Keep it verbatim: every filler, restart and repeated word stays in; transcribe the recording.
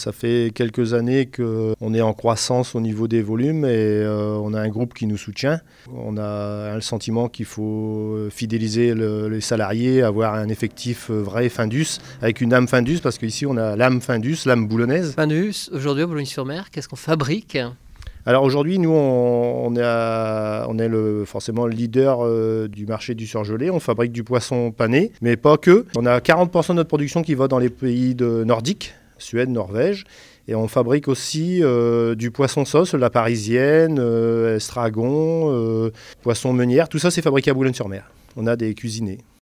Ça fait quelques années qu'on est en croissance au niveau des volumes et euh, on a un groupe qui nous soutient. On a le sentiment qu'il faut fidéliser le, les salariés, avoir un effectif vrai Findus, avec une âme Findus, parce qu'ici on a l'âme Findus, l'âme boulonnaise. Findus, aujourd'hui à Boulogne-sur-Mer, qu'est-ce qu'on fabrique ? Alors aujourd'hui, nous, on, on est, à, on est le, forcément le leader euh, du marché du surgelé. On fabrique du poisson pané, mais pas que. On a quarante pour cent de notre production qui va dans les pays de nordiques, Suède, Norvège. Et on fabrique aussi euh, du poisson sauce, la parisienne, euh, estragon, euh, poisson meunière. Tout ça, c'est fabriqué à Boulogne-sur-Mer. On a des cuisiniers.